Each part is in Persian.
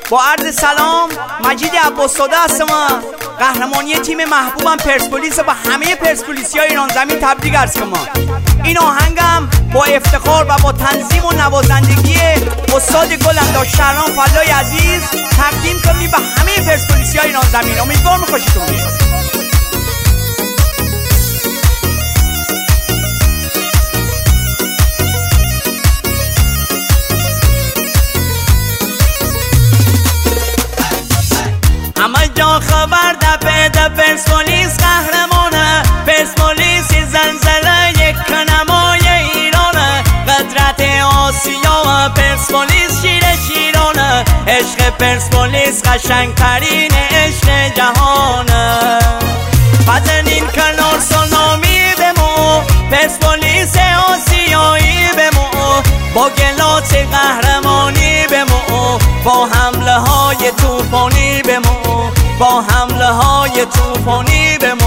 با عرض سلام، مجید عباس‌زاده هستم. قهرمانی تیم محبوبم پرسپولیس با همه پرسپولیسی‌های ایران زمین تبریک عرض کنم. این آهنگم با افتخار و با تنظیم و نوازندگی استاد گل انداز شهرام فلای عزیز تقدیم کنیم به همه پرسپولیسی‌های ایران زمین. امیدوارم خوشتون بیاد. همه جا خبر ده پرسپولیس قهرمانه، پرسپولیس زلزله یک نمای ایرانه، قدرت آسیا پرسپولیس شیر شیرانه، عشق پرسپولیس قشنگترین عشق جهانه. بزنین کنار سونامی بمو، پرسپولیس آسیایی بمو، با گلات قهرمانی بمو، با حمله های توفانی بمو، با حمله های توفانی بمو.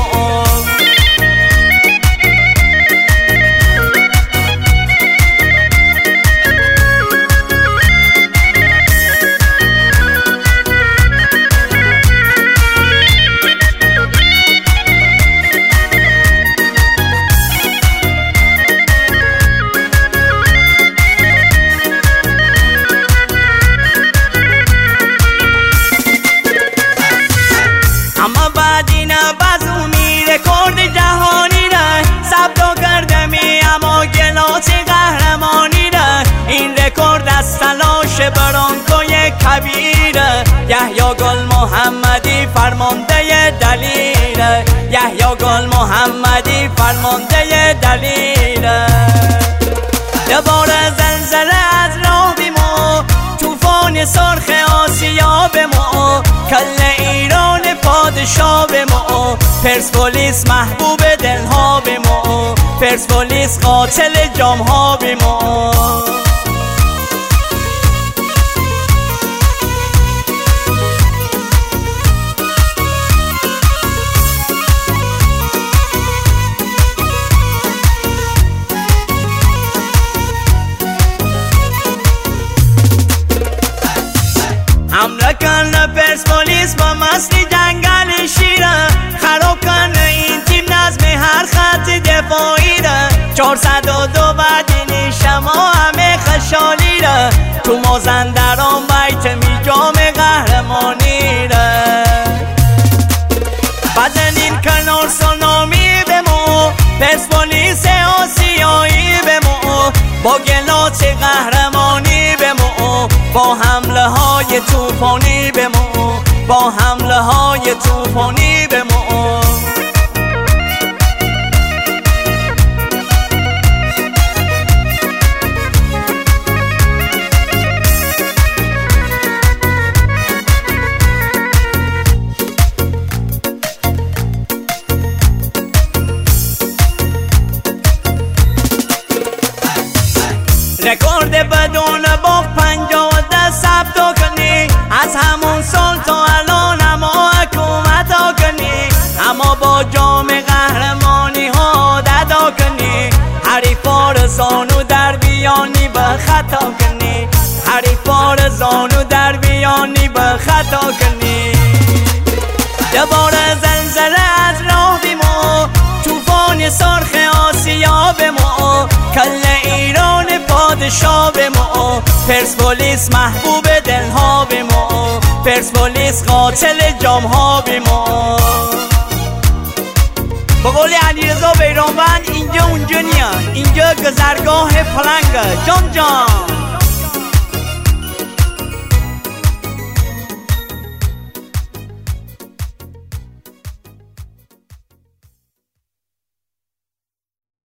رکورد جهانی را ثبت کردمی، اما گلات قهرمانی را این رکورد از تلاش برانکوی کبیره. یحیی گل محمدی فرمانده دلیره، یحیی گل محمدی فرمانده دلیره. دوباره زلزله از راه بیمو، طوفان سرخ آسیا بمو، کل ایران پادشاه بمو، پرسپولیس محبوب دلها بمو، پرسپولیس قاتل جامها بمو. حمله کن پرسپولیس با مستی جنگل شیره، خراب کن این تیم نظم هر خط دفاعی را، 402 بدین شما همه خشالی را، تو مازندران بیت می جام قهرمانی را. بزنین کنار سونامی بمو، پرسپولیس آسیایی بمو، با گلات قهرمانی بمو، با حمله های توفانی بمو، با حمله های توفانی بمو. رکورد بدون باخت 50 ثبت کنی، از همون سال تا الان اما حکومت ها کنی، اما با جام قهرمانی ها ددا کنی، حریفا رو زانو در بیانی به خطا کنی، حریفا رو زانو در بیانی به خطا کنی. دوباره زلزله از راه بیمو، طوفان سرخ آسیا بمو، کل ایران پادشاه بمو، پرسپولیس محبوب دلها بمو، پرسپولیس قاتل جامها بمو. با قول علیرضا بیرانوند اینجا اونجا نیا، اینجا گذرگاه پلنگه جان جان.